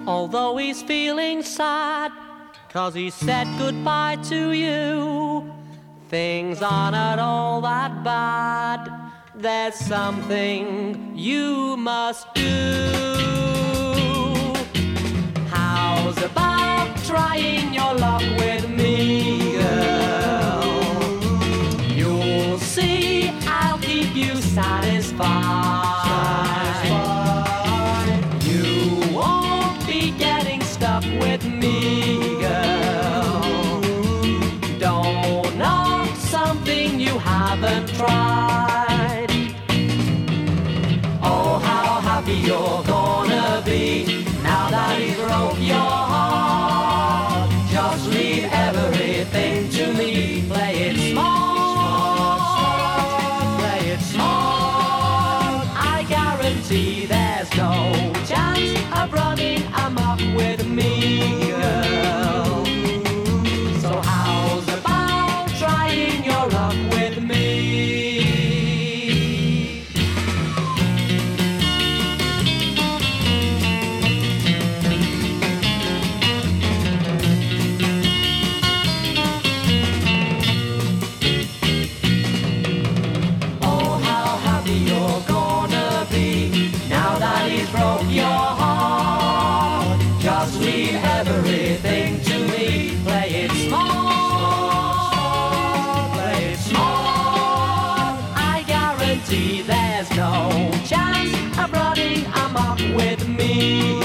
Although he's feeling sad, 'cause he said goodbye to you. Things aren't at all that bad. There's something you must do. How's about trying your luck with me, girl? You'll see I'll keep you satisfied. You won't be getting stuck with me, girl. Don't know something you haven't tried. Oh, how happy you're gonna be now that he broke your heart. Just leave everything to me. Play it smart, play it smart. I guarantee there's no chance of running amok with me, girl. So how's about trying your luck with me? Broke your heart. Just leave everything to me. Play it smart, play it smart. I guarantee there's no chance of running amok with me.